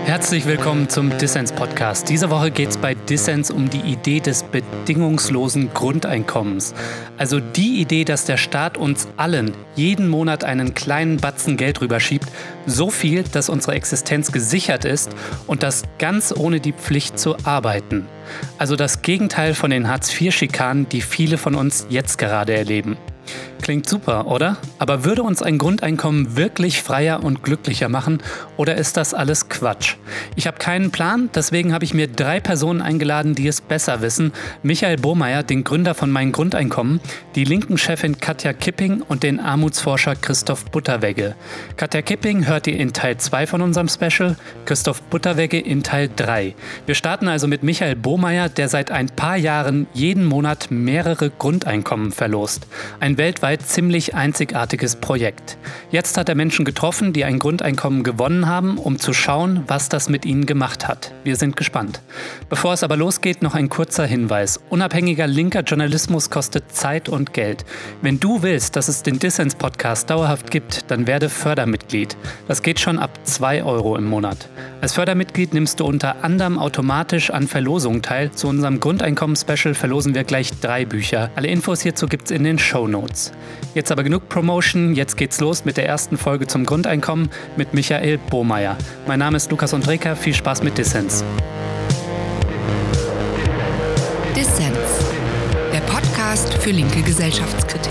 Herzlich willkommen zum Dissens-Podcast. Diese Woche geht es bei Dissens um die Idee des bedingungslosen Grundeinkommens. Also die Idee, dass der Staat uns allen jeden Monat einen kleinen Batzen Geld rüberschiebt, so viel, dass unsere Existenz gesichert ist und das ganz ohne die Pflicht zu arbeiten. Also das Gegenteil von den Hartz-IV-Schikanen, die viele von uns jetzt gerade erleben. Klingt super, oder? Aber würde uns ein Grundeinkommen wirklich freier und glücklicher machen oder ist das alles Quatsch? Ich habe keinen Plan, deswegen habe ich mir 3 Personen eingeladen, die es besser wissen. Michael Bohmeier, den Gründer von Mein Grundeinkommen, die Linken-Chefin Katja Kipping und den Armutsforscher Christoph Butterwegge. Katja Kipping hört ihr in Teil 2 von unserem Special, Christoph Butterwegge in Teil 3. Wir starten also mit Michael Bohmeier, der seit ein paar Jahren jeden Monat mehrere Grundeinkommen verlost. Ein weltweit ziemlich einzigartiges Projekt. Jetzt hat er Menschen getroffen, die ein Grundeinkommen gewonnen haben, um zu schauen, was das mit ihnen gemacht hat. Wir sind gespannt. Bevor es aber losgeht, noch ein kurzer Hinweis. Unabhängiger linker Journalismus kostet Zeit und Geld. Wenn du willst, dass es den Dissens-Podcast dauerhaft gibt, dann werde Fördermitglied. Das geht schon ab 2 € im Monat. Als Fördermitglied nimmst du unter anderem automatisch an Verlosungen teil. Zu unserem Grundeinkommen-Special verlosen wir gleich 3 Bücher. Alle Infos hierzu gibt's in den Shownotes. Jetzt aber genug Promotion, jetzt geht's los mit der ersten Folge zum Grundeinkommen mit Michael Bohmeier. Mein Name ist Lukas Ondrejka, viel Spaß mit Dissens. Dissens, der Podcast für linke Gesellschaftskritik.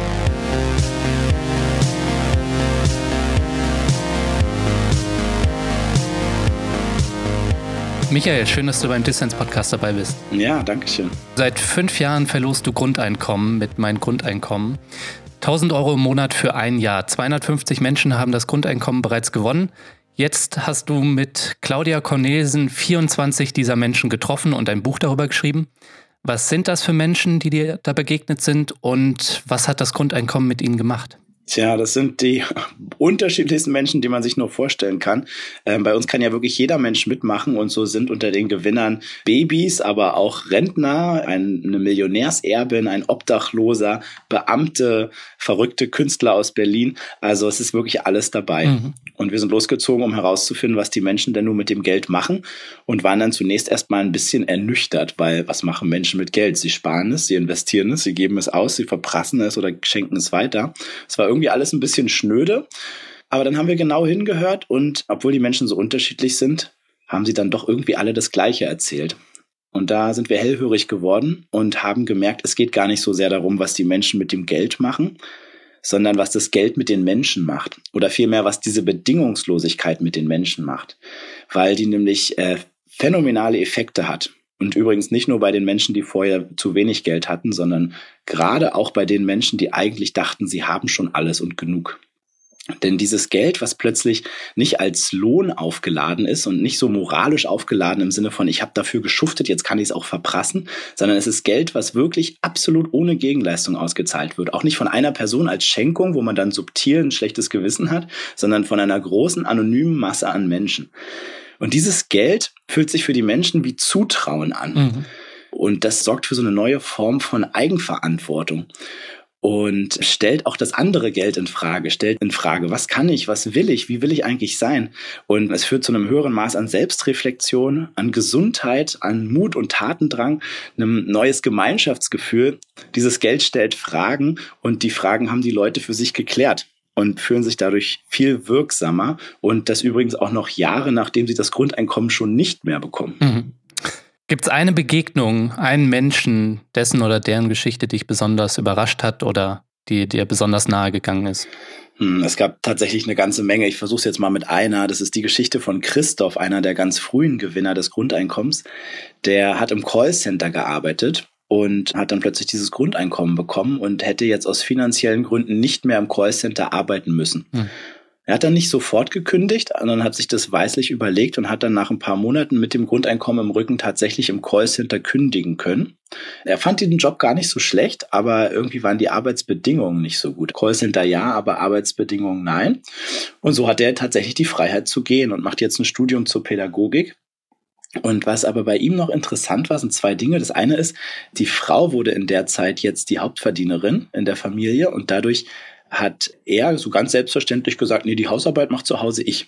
Michael, schön, dass du beim Dissens-Podcast dabei bist. Ja, danke schön. Seit 5 Jahren verlost du Grundeinkommen mit Mein Grundeinkommen. 1.000 € im Monat für ein Jahr. 250 Menschen haben das Grundeinkommen bereits gewonnen. Jetzt hast du mit Claudia Cornelsen 24 dieser Menschen getroffen und ein Buch darüber geschrieben. Was sind das für Menschen, die dir da begegnet sind und was hat das Grundeinkommen mit ihnen gemacht? Tja, das sind die unterschiedlichsten Menschen, die man sich nur vorstellen kann. Bei uns kann ja wirklich jeder Mensch mitmachen und so sind unter den Gewinnern Babys, aber auch Rentner, eine Millionärserbin, ein Obdachloser, Beamte, verrückte Künstler aus Berlin. Also es ist wirklich alles dabei. Mhm. Und wir sind losgezogen, um herauszufinden, was die Menschen denn nun mit dem Geld machen und waren dann zunächst erstmal ein bisschen ernüchtert, weil was machen Menschen mit Geld? Sie sparen es, sie investieren es, sie geben es aus, sie verprassen es oder schenken es weiter. Es war irgendwie alles ein bisschen schnöde, aber dann haben wir genau hingehört und obwohl die Menschen so unterschiedlich sind, haben sie dann doch irgendwie alle das Gleiche erzählt. Und da sind wir hellhörig geworden und haben gemerkt, es geht gar nicht so sehr darum, was die Menschen mit dem Geld machen, sondern was das Geld mit den Menschen macht oder vielmehr, was diese Bedingungslosigkeit mit den Menschen macht, weil die nämlich phänomenale Effekte hat. Und übrigens nicht nur bei den Menschen, die vorher zu wenig Geld hatten, sondern gerade auch bei den Menschen, die eigentlich dachten, sie haben schon alles und genug. Denn dieses Geld, was plötzlich nicht als Lohn aufgeladen ist und nicht so moralisch aufgeladen im Sinne von, ich habe dafür geschuftet, jetzt kann ich es auch verprassen, sondern es ist Geld, was wirklich absolut ohne Gegenleistung ausgezahlt wird. Auch nicht von einer Person als Schenkung, wo man dann subtil ein schlechtes Gewissen hat, sondern von einer großen, anonymen Masse an Menschen. Und dieses Geld fühlt sich für die Menschen wie Zutrauen an. Mhm. Und das sorgt für so eine neue Form von Eigenverantwortung. Und stellt auch das andere Geld in Frage, was kann ich, was will ich, wie will ich eigentlich sein? Und es führt zu einem höheren Maß an Selbstreflexion, an Gesundheit, an Mut und Tatendrang, einem neues Gemeinschaftsgefühl. Dieses Geld stellt Fragen und die Fragen haben die Leute für sich geklärt und fühlen sich dadurch viel wirksamer und das übrigens auch noch Jahre, nachdem sie das Grundeinkommen schon nicht mehr bekommen. Mhm. Gibt es eine Begegnung, einen Menschen, dessen oder deren Geschichte dich besonders überrascht hat oder die dir besonders nahe gegangen ist? Es gab tatsächlich eine ganze Menge. Ich versuche es jetzt mal mit einer. Das ist die Geschichte von Christoph, einer der ganz frühen Gewinner des Grundeinkommens. Der hat im Callcenter gearbeitet und hat dann plötzlich dieses Grundeinkommen bekommen und hätte jetzt aus finanziellen Gründen nicht mehr im Callcenter arbeiten müssen. Er hat dann nicht sofort gekündigt, sondern hat sich das weislich überlegt und hat dann nach ein paar Monaten mit dem Grundeinkommen im Rücken tatsächlich im Callcenter kündigen können. Er fand diesen Job gar nicht so schlecht, aber irgendwie waren die Arbeitsbedingungen nicht so gut. Callcenter ja, aber Arbeitsbedingungen nein. Und so hat er tatsächlich die Freiheit zu gehen und macht jetzt ein Studium zur Pädagogik. Und was aber bei ihm noch interessant war, sind 2 Dinge. Das eine ist, die Frau wurde in der Zeit jetzt die Hauptverdienerin in der Familie und dadurch hat er so ganz selbstverständlich gesagt, nee, die Hausarbeit macht zu Hause ich.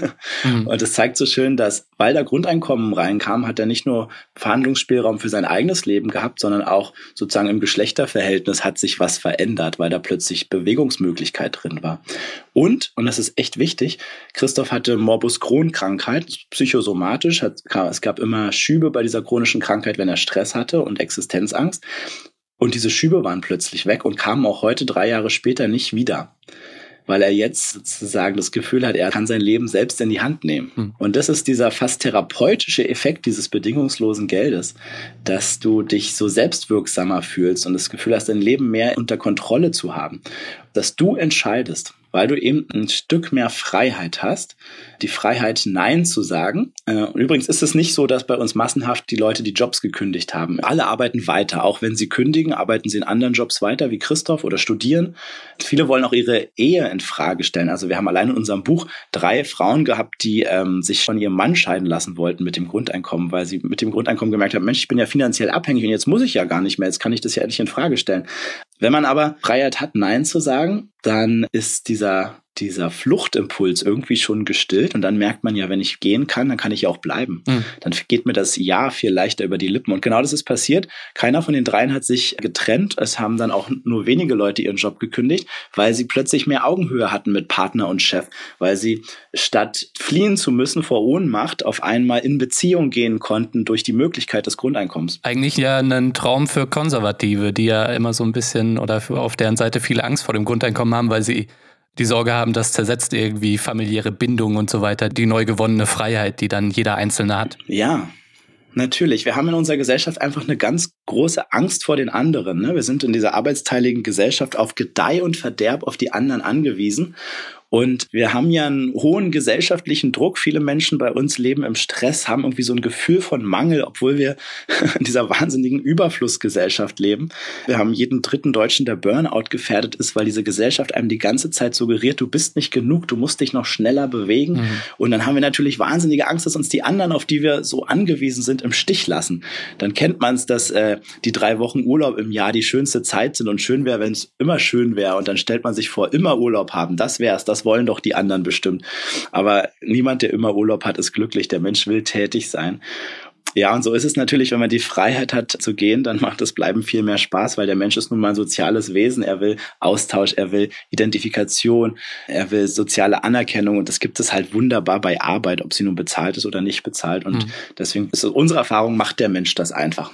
Und das zeigt so schön, dass, weil da Grundeinkommen reinkam, hat er nicht nur Verhandlungsspielraum für sein eigenes Leben gehabt, sondern auch sozusagen im Geschlechterverhältnis hat sich was verändert, weil da plötzlich Bewegungsmöglichkeit drin war. Und das ist echt wichtig, Christoph hatte Morbus Crohn-Krankheit, psychosomatisch, es gab immer Schübe bei dieser chronischen Krankheit, wenn er Stress hatte und Existenzangst. Und diese Schübe waren plötzlich weg und kamen auch heute 3 Jahre später nicht wieder, weil er jetzt sozusagen das Gefühl hat, er kann sein Leben selbst in die Hand nehmen. Und das ist dieser fast therapeutische Effekt dieses bedingungslosen Geldes, dass du dich so selbstwirksamer fühlst und das Gefühl hast, dein Leben mehr unter Kontrolle zu haben, dass du entscheidest, weil du eben ein Stück mehr Freiheit hast, die Freiheit, Nein zu sagen. Übrigens ist es nicht so, dass bei uns massenhaft die Leute die Jobs gekündigt haben. Alle arbeiten weiter. Auch wenn sie kündigen, arbeiten sie in anderen Jobs weiter, wie Christoph, oder studieren. Viele wollen auch ihre Ehe in Frage stellen. Also wir haben allein in unserem Buch 3 Frauen gehabt, die sich von ihrem Mann scheiden lassen wollten mit dem Grundeinkommen, weil sie mit dem Grundeinkommen gemerkt haben, Mensch, ich bin ja finanziell abhängig und jetzt muss ich ja gar nicht mehr. Jetzt kann ich das ja endlich in Frage stellen. Wenn man aber Freiheit hat, Nein zu sagen, dann ist dieser Fluchtimpuls irgendwie schon gestillt und dann merkt man ja, wenn ich gehen kann, dann kann ich ja auch bleiben. Dann geht mir das Ja viel leichter über die Lippen. Und genau das ist passiert. Keiner von den 3 hat sich getrennt. Es haben dann auch nur wenige Leute ihren Job gekündigt, weil sie plötzlich mehr Augenhöhe hatten mit Partner und Chef, weil sie statt fliehen zu müssen vor Ohnmacht auf einmal in Beziehung gehen konnten durch die Möglichkeit des Grundeinkommens. Eigentlich ja ein Traum für Konservative, die ja immer so ein bisschen oder auf deren Seite viele Angst vor dem Grundeinkommen haben, weil sie die Sorge haben, das zersetzt irgendwie familiäre Bindungen und so weiter, die neu gewonnene Freiheit, die dann jeder Einzelne hat. Ja, natürlich. Wir haben in unserer Gesellschaft einfach eine ganz große Angst vor den anderen. Ne? Wir sind in dieser arbeitsteiligen Gesellschaft auf Gedeih und Verderb auf die anderen angewiesen. Und wir haben ja einen hohen gesellschaftlichen Druck. Viele Menschen bei uns leben im Stress, haben irgendwie so ein Gefühl von Mangel, obwohl wir in dieser wahnsinnigen Überflussgesellschaft leben. Wir haben jeden 3. Deutschen, der Burnout gefährdet ist, weil diese Gesellschaft einem die ganze Zeit suggeriert, du bist nicht genug, du musst dich noch schneller bewegen. Und dann haben wir natürlich wahnsinnige Angst, dass uns die anderen, auf die wir so angewiesen sind, im Stich lassen. Dann kennt man es, dass die 3 Wochen Urlaub im Jahr die schönste Zeit sind und schön wäre, wenn es immer schön wäre. Und dann stellt man sich vor, immer Urlaub haben, das wär's. Das wollen doch die anderen bestimmt. Aber niemand, der immer Urlaub hat, ist glücklich. Der Mensch will tätig sein. Ja, und so ist es natürlich, wenn man die Freiheit hat zu gehen, dann macht das Bleiben viel mehr Spaß, weil der Mensch ist nun mal ein soziales Wesen. Er will Austausch, er will Identifikation, er will soziale Anerkennung und das gibt es halt wunderbar bei Arbeit, ob sie nun bezahlt ist oder nicht bezahlt. Und deswegen ist unsere Erfahrung, macht der Mensch das einfach.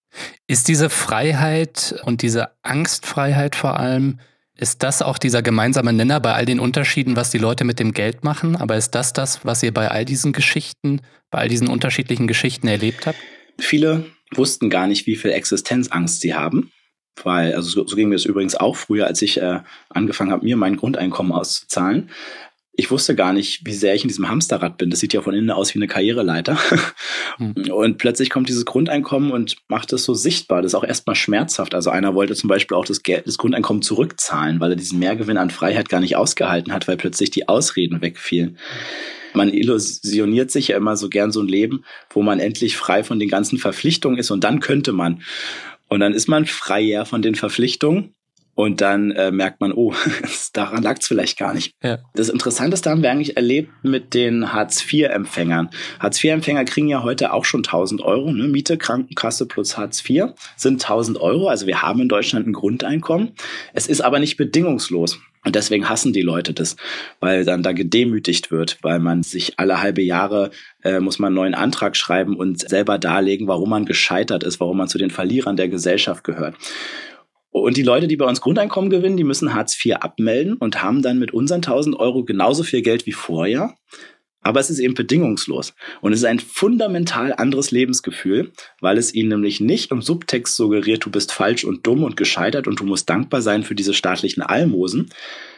Ist diese Freiheit und diese Angstfreiheit vor allem, ist das auch dieser gemeinsame Nenner bei all den Unterschieden, was die Leute mit dem Geld machen? Aber ist das, was ihr bei all diesen Geschichten, bei all diesen unterschiedlichen Geschichten erlebt habt? Viele wussten gar nicht, wie viel Existenzangst sie haben. Weil, also so ging mir das übrigens auch früher, als ich angefangen habe, mir mein Grundeinkommen auszuzahlen. Ich wusste gar nicht, wie sehr ich in diesem Hamsterrad bin. Das sieht ja von innen aus wie eine Karriereleiter. Und plötzlich kommt dieses Grundeinkommen und macht das so sichtbar. Das ist auch erstmal schmerzhaft. Also einer wollte zum Beispiel auch das Grundeinkommen zurückzahlen, weil er diesen Mehrgewinn an Freiheit gar nicht ausgehalten hat, weil plötzlich die Ausreden wegfielen. Man illusioniert sich ja immer so gern so ein Leben, wo man endlich frei von den ganzen Verpflichtungen ist und dann könnte man. Und dann ist man freier von den Verpflichtungen. Und dann merkt man, oh, daran lag es vielleicht gar nicht. Ja. Das Interessanteste haben wir eigentlich erlebt mit den Hartz-IV-Empfängern. Hartz-IV-Empfänger kriegen ja heute auch schon 1.000 Euro. Ne? Miete, Krankenkasse plus Hartz-IV sind 1.000 Euro. Also wir haben in Deutschland ein Grundeinkommen. Es ist aber nicht bedingungslos. Und deswegen hassen die Leute das, weil dann da gedemütigt wird, weil man sich alle halbe Jahre muss man einen neuen Antrag schreiben und selber darlegen, warum man gescheitert ist, warum man zu den Verlierern der Gesellschaft gehört. Und die Leute, die bei uns Grundeinkommen gewinnen, die müssen Hartz IV abmelden und haben dann mit unseren 1.000 Euro genauso viel Geld wie vorher. Aber es ist eben bedingungslos. Und es ist ein fundamental anderes Lebensgefühl, weil es ihnen nämlich nicht im Subtext suggeriert, du bist falsch und dumm und gescheitert und du musst dankbar sein für diese staatlichen Almosen,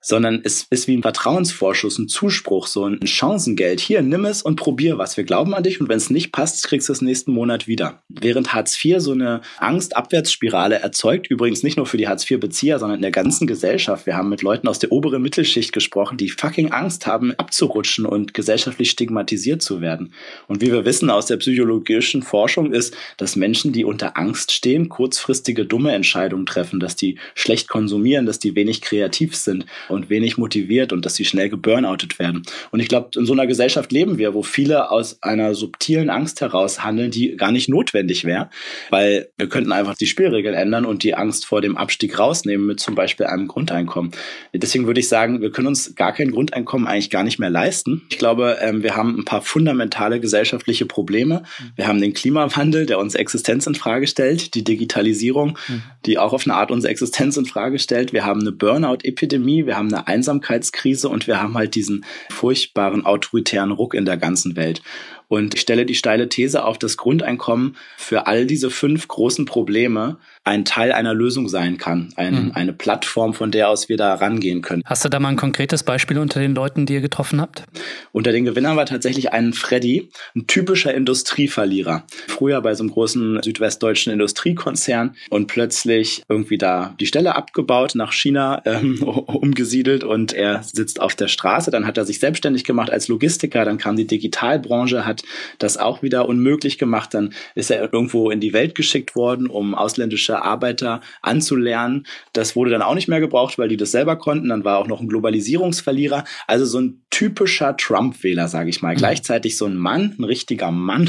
sondern es ist wie ein Vertrauensvorschuss, ein Zuspruch, so ein Chancengeld. Hier, nimm es und probier was. Wir glauben an dich und wenn es nicht passt, kriegst du es nächsten Monat wieder. Während Hartz IV so eine Angst-Abwärtsspirale erzeugt, übrigens nicht nur für die Hartz-IV-Bezieher, sondern in der ganzen Gesellschaft. Wir haben mit Leuten aus der oberen Mittelschicht gesprochen, die fucking Angst haben, abzurutschen und gesellschaftlich stigmatisiert zu werden. Und wie wir wissen aus der psychologischen Forschung ist, dass Menschen, die unter Angst stehen, kurzfristige dumme Entscheidungen treffen, dass die schlecht konsumieren, dass die wenig kreativ sind und wenig motiviert und dass sie schnell geburnoutet werden. Und ich glaube, in so einer Gesellschaft leben wir, wo viele aus einer subtilen Angst heraus handeln, die gar nicht notwendig wäre, weil wir könnten einfach die Spielregeln ändern und die Angst vor dem Abstieg rausnehmen mit zum Beispiel einem Grundeinkommen. Deswegen würde ich sagen, wir können uns gar kein Grundeinkommen eigentlich gar nicht mehr leisten. Ich glaube, wir haben ein paar fundamentale gesellschaftliche Probleme. Wir haben den Klimawandel, der unsere Existenz in Frage stellt, die Digitalisierung, die auch auf eine Art unsere Existenz in Frage stellt. Wir haben eine Burnout-Epidemie, wir haben eine Einsamkeitskrise und wir haben halt diesen furchtbaren autoritären Ruck in der ganzen Welt. Und ich stelle die steile These auf, dass Grundeinkommen für all diese 5 großen Probleme ein Teil einer Lösung sein kann. Eine Plattform, von der aus wir da rangehen können. Hast du da mal ein konkretes Beispiel unter den Leuten, die ihr getroffen habt? Unter den Gewinnern war tatsächlich ein Freddy, ein typischer Industrieverlierer. Früher bei so einem großen südwestdeutschen Industriekonzern und plötzlich irgendwie da die Stelle abgebaut, nach China umgesiedelt und er sitzt auf der Straße. Dann hat er sich selbstständig gemacht als Logistiker, dann kam die Digitalbranche, hat das auch wieder unmöglich gemacht. Dann ist er irgendwo in die Welt geschickt worden, um ausländische Arbeiter anzulernen. Das wurde dann auch nicht mehr gebraucht, weil die das selber konnten. Dann war auch noch ein Globalisierungsverlierer. Also so ein typischer Trump-Wähler, sage ich mal. Gleichzeitig so ein Mann, ein richtiger Mann,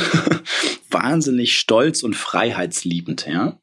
wahnsinnig stolz und freiheitsliebend. Ja?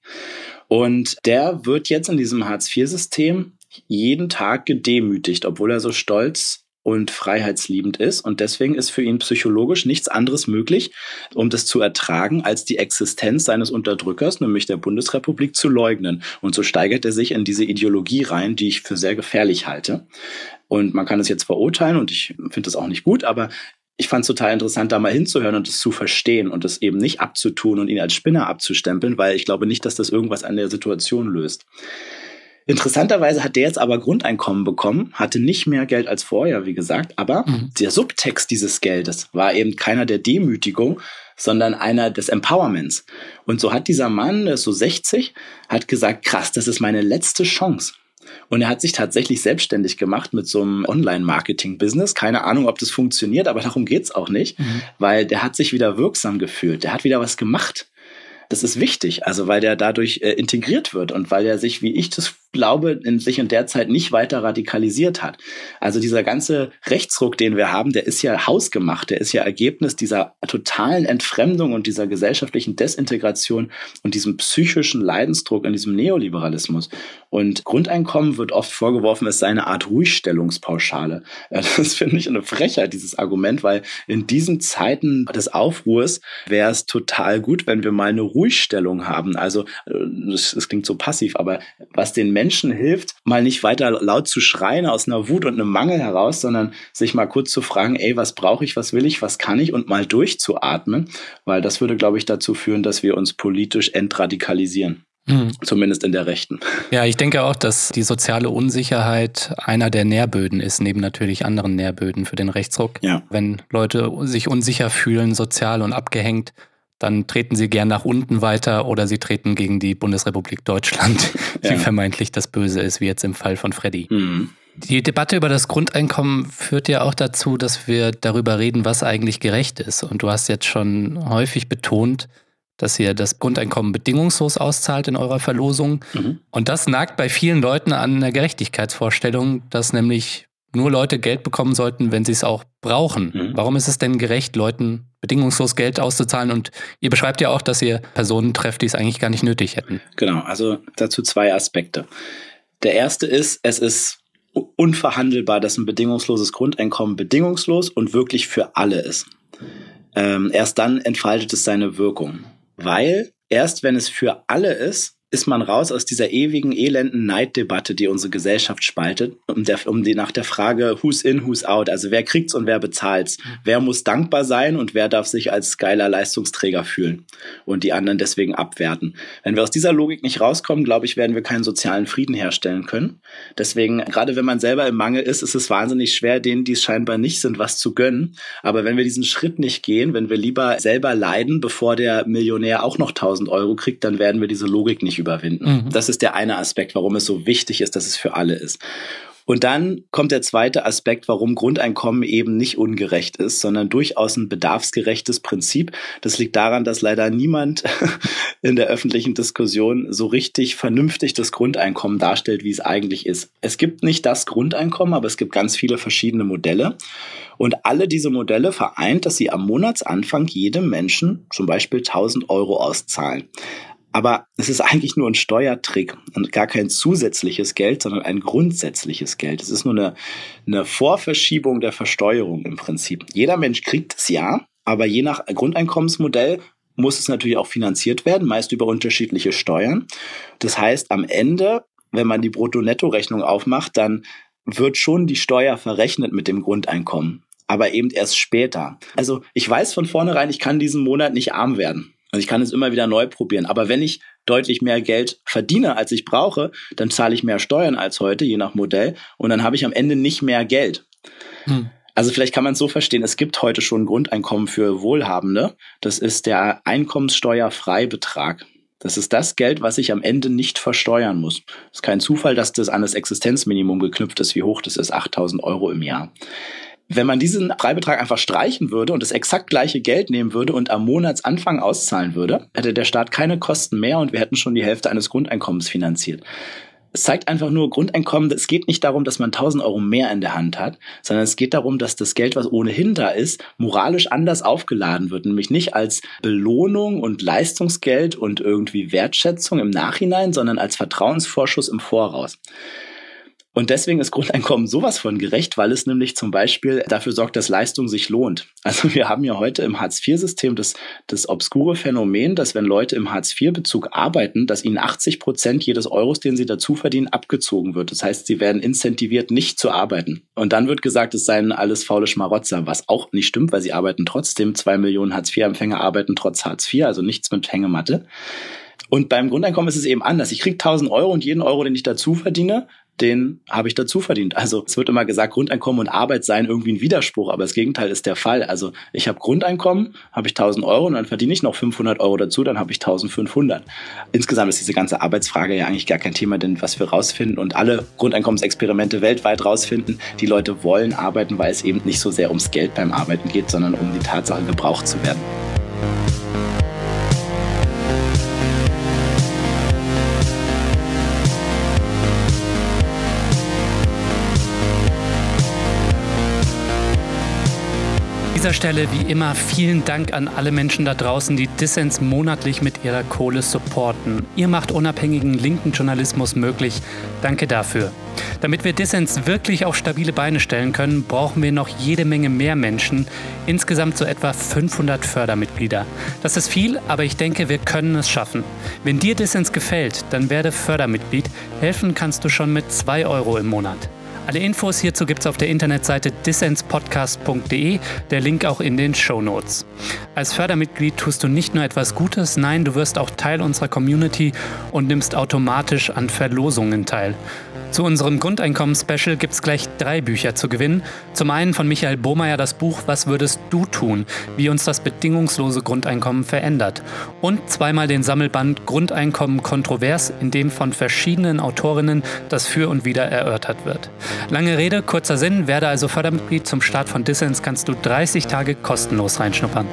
Und der wird jetzt in diesem Hartz-IV-System jeden Tag gedemütigt, obwohl er so stolz und freiheitsliebend ist. Und deswegen ist für ihn psychologisch nichts anderes möglich, um das zu ertragen, als die Existenz seines Unterdrückers, nämlich der Bundesrepublik, zu leugnen. Und so steigert er sich in diese Ideologie rein, die ich für sehr gefährlich halte. Und man kann es jetzt verurteilen und ich finde das auch nicht gut, aber ich fand es total interessant, da mal hinzuhören und es zu verstehen und es eben nicht abzutun und ihn als Spinner abzustempeln, weil ich glaube nicht, dass das irgendwas an der Situation löst. Interessanterweise hat der jetzt aber Grundeinkommen bekommen, hatte nicht mehr Geld als vorher, wie gesagt, aber der Subtext dieses Geldes war eben keiner der Demütigung, sondern einer des Empowerments. Und so hat dieser Mann, der ist so 60, hat gesagt, krass, das ist meine letzte Chance. Und er hat sich tatsächlich selbstständig gemacht mit so einem Online-Marketing-Business. Keine Ahnung, ob das funktioniert, aber darum geht's auch nicht, weil der hat sich wieder wirksam gefühlt. Der hat wieder was gemacht. Das ist wichtig, also weil der dadurch integriert wird und weil er sich, wie ich das glaube, sich in der Zeit nicht weiter radikalisiert hat. Also dieser ganze Rechtsruck, den wir haben, der ist ja hausgemacht, der ist ja Ergebnis dieser totalen Entfremdung und dieser gesellschaftlichen Desintegration und diesem psychischen Leidensdruck in diesem Neoliberalismus. Und Grundeinkommen wird oft vorgeworfen, es sei eine Art Ruhigstellungspauschale. Das finde ich eine Frechheit, dieses Argument, weil in diesen Zeiten des Aufruhrs wäre es total gut, wenn wir mal eine Ruhigstellung haben. Also das klingt so passiv, aber was den Menschen hilft, mal nicht weiter laut zu schreien aus einer Wut und einem Mangel heraus, sondern sich mal kurz zu fragen, ey, was brauche ich, was will ich, was kann ich und mal durchzuatmen, weil das würde, glaube ich, dazu führen, dass wir uns politisch entradikalisieren. Zumindest in der Rechten. Ja, ich denke auch, dass die soziale Unsicherheit einer der Nährböden ist, neben natürlich anderen Nährböden für den Rechtsruck. Ja. Wenn Leute sich unsicher fühlen, sozial und abgehängt, dann treten sie gern nach unten weiter oder sie treten gegen die Bundesrepublik Deutschland, die vermeintlich das Böse ist, wie jetzt im Fall von Freddy. Die Debatte über das Grundeinkommen führt ja auch dazu, dass wir darüber reden, was eigentlich gerecht ist. Und du hast jetzt schon häufig betont, dass ihr das Grundeinkommen bedingungslos auszahlt in eurer Verlosung. Und das nagt bei vielen Leuten an einer Gerechtigkeitsvorstellung, dass nämlich nur Leute Geld bekommen sollten, wenn sie es auch brauchen. Warum ist es denn gerecht, Leuten bedingungslos Geld auszuzahlen? Und ihr beschreibt ja auch, dass ihr Personen trefft, die es eigentlich gar nicht nötig hätten. Genau, also dazu 2 Aspekte. Der erste ist, es ist unverhandelbar, dass ein bedingungsloses Grundeinkommen bedingungslos und wirklich für alle ist. Erst dann entfaltet es seine Wirkung. Weil erst wenn es für alle ist, ist man raus aus dieser ewigen, elenden Neiddebatte, die unsere Gesellschaft spaltet, nach der Frage, who's in, who's out, also wer kriegt's und wer bezahlt's, wer muss dankbar sein und wer darf sich als geiler Leistungsträger fühlen und die anderen deswegen abwerten. Wenn wir aus dieser Logik nicht rauskommen, glaube ich, werden wir keinen sozialen Frieden herstellen können. Deswegen, gerade wenn man selber im Mangel ist es wahnsinnig schwer, denen, die es scheinbar nicht sind, was zu gönnen. Aber wenn wir diesen Schritt nicht gehen, wenn wir lieber selber leiden, bevor der Millionär auch noch 1.000 Euro kriegt, dann werden wir diese Logik nicht überwinden. Das ist der eine Aspekt, warum es so wichtig ist, dass es für alle ist. Und dann kommt der zweite Aspekt, warum Grundeinkommen eben nicht ungerecht ist, sondern durchaus ein bedarfsgerechtes Prinzip. Das liegt daran, dass leider niemand in der öffentlichen Diskussion so richtig vernünftig das Grundeinkommen darstellt, wie es eigentlich ist. Es gibt nicht das Grundeinkommen, aber es gibt ganz viele verschiedene Modelle. Und alle diese Modelle vereint, dass sie am Monatsanfang jedem Menschen zum Beispiel 1.000 Euro auszahlen. Aber es ist eigentlich nur ein Steuertrick und gar kein zusätzliches Geld, sondern ein grundsätzliches Geld. Es ist nur eine Vorverschiebung der Versteuerung im Prinzip. Jeder Mensch kriegt es ja, aber je nach Grundeinkommensmodell muss es natürlich auch finanziert werden, meist über unterschiedliche Steuern. Das heißt, am Ende, wenn man die Brutto-Netto-Rechnung aufmacht, dann wird schon die Steuer verrechnet mit dem Grundeinkommen, aber eben erst später. Also ich weiß von vornherein, ich kann diesen Monat nicht arm werden. Also ich kann es immer wieder neu probieren. Aber wenn ich deutlich mehr Geld verdiene, als ich brauche, dann zahle ich mehr Steuern als heute, je nach Modell. Und dann habe ich am Ende nicht mehr Geld. Also vielleicht kann man es so verstehen, es gibt heute schon ein Grundeinkommen für Wohlhabende. Das ist der Einkommenssteuerfreibetrag. Das ist das Geld, was ich am Ende nicht versteuern muss. Es ist kein Zufall, dass das an das Existenzminimum geknüpft ist. Wie hoch das ist, 8.000 Euro im Jahr. Wenn man diesen Freibetrag einfach streichen würde und das exakt gleiche Geld nehmen würde und am Monatsanfang auszahlen würde, hätte der Staat keine Kosten mehr und wir hätten schon die Hälfte eines Grundeinkommens finanziert. Es zeigt einfach nur Grundeinkommen, es geht nicht darum, dass man 1.000 Euro mehr in der Hand hat, sondern es geht darum, dass das Geld, was ohnehin da ist, moralisch anders aufgeladen wird, nämlich nicht als Belohnung und Leistungsgeld und irgendwie Wertschätzung im Nachhinein, sondern als Vertrauensvorschuss im Voraus. Und deswegen ist Grundeinkommen sowas von gerecht, weil es nämlich zum Beispiel dafür sorgt, dass Leistung sich lohnt. Also wir haben ja heute im Hartz-IV-System das obskure Phänomen, dass wenn Leute im Hartz-IV-Bezug arbeiten, dass ihnen 80% jedes Euros, den sie dazu verdienen, abgezogen wird. Das heißt, sie werden incentiviert, nicht zu arbeiten. Und dann wird gesagt, es seien alles faule Schmarotzer, was auch nicht stimmt, weil sie arbeiten trotzdem. 2 Millionen Hartz-IV-Empfänger arbeiten trotz Hartz IV, also nichts mit Hängematte. Und beim Grundeinkommen ist es eben anders. Ich kriege 1.000 Euro und jeden Euro, den ich dazu verdiene, den habe ich dazu verdient. Also es wird immer gesagt, Grundeinkommen und Arbeit seien irgendwie ein Widerspruch, aber das Gegenteil ist der Fall. Also ich habe Grundeinkommen, habe ich 1.000 Euro und dann verdiene ich noch 500 Euro dazu, dann habe ich 1.500. Insgesamt ist diese ganze Arbeitsfrage ja eigentlich gar kein Thema, denn was wir rausfinden und alle Grundeinkommensexperimente weltweit rausfinden, die Leute wollen arbeiten, weil es eben nicht so sehr ums Geld beim Arbeiten geht, sondern um die Tatsache, gebraucht zu werden. An dieser Stelle wie immer vielen Dank an alle Menschen da draußen, die Dissens monatlich mit ihrer Kohle supporten. Ihr macht unabhängigen linken Journalismus möglich. Danke dafür. Damit wir Dissens wirklich auf stabile Beine stellen können, brauchen wir noch jede Menge mehr Menschen. Insgesamt so etwa 500 Fördermitglieder. Das ist viel, aber ich denke, wir können es schaffen. Wenn dir Dissens gefällt, dann werde Fördermitglied. Helfen kannst du schon mit 2 Euro im Monat. Alle Infos hierzu gibt's auf der Internetseite dissenspodcast.de, der Link auch in den Shownotes. Als Fördermitglied tust du nicht nur etwas Gutes, nein, du wirst auch Teil unserer Community und nimmst automatisch an Verlosungen teil. Zu unserem Grundeinkommen-Special gibt's gleich 3 Bücher zu gewinnen. Zum einen von Michael Bohmeier das Buch Was würdest du tun? Wie uns das bedingungslose Grundeinkommen verändert. Und zweimal den Sammelband Grundeinkommen kontrovers, in dem von verschiedenen Autorinnen das Für und Wider erörtert wird. Lange Rede, kurzer Sinn, werde also Fördermitglied. Zum Start von Dissens kannst du 30 Tage kostenlos reinschnuppern.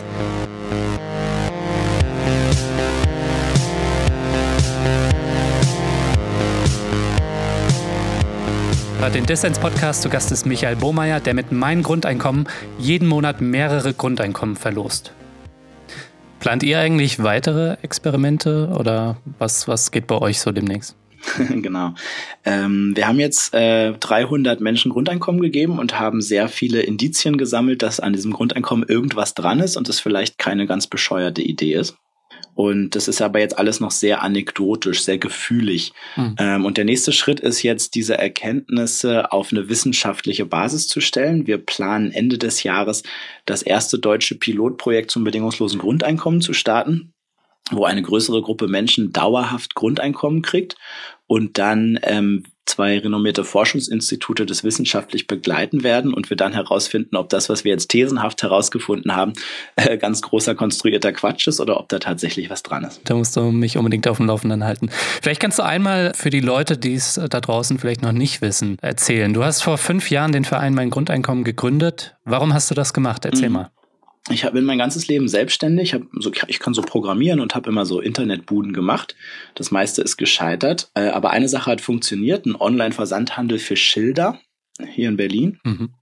Den Dissens-Podcast zu Gast ist Michael Bohmeier, der mit Mein Grundeinkommen jeden Monat mehrere Grundeinkommen verlost. Plant ihr eigentlich weitere Experimente oder was geht bei euch so demnächst? Genau. Wir haben jetzt 300 Menschen Grundeinkommen gegeben und haben sehr viele Indizien gesammelt, dass an diesem Grundeinkommen irgendwas dran ist und es vielleicht keine ganz bescheuerte Idee ist. Und das ist aber jetzt alles noch sehr anekdotisch, sehr gefühlig. Und der nächste Schritt ist jetzt, diese Erkenntnisse auf eine wissenschaftliche Basis zu stellen. Wir planen Ende des Jahres das erste deutsche Pilotprojekt zum bedingungslosen Grundeinkommen zu starten, wo eine größere Gruppe Menschen dauerhaft Grundeinkommen kriegt und dann 2 renommierte Forschungsinstitute das wissenschaftlich begleiten werden und wir dann herausfinden, ob das, was wir jetzt thesenhaft herausgefunden haben, ganz großer konstruierter Quatsch ist oder ob da tatsächlich was dran ist. Da musst du mich unbedingt auf dem Laufenden halten. Vielleicht kannst du einmal für die Leute, die es da draußen vielleicht noch nicht wissen, erzählen. Du hast vor 5 Jahren den Verein Mein Grundeinkommen gegründet. Warum hast du das gemacht? Erzähl mal. Ich bin mein ganzes Leben selbstständig. Ich kann so programmieren und habe immer so Internetbuden gemacht. Das meiste ist gescheitert. Aber eine Sache hat funktioniert, ein Online-Versandhandel für Schilder hier in Berlin.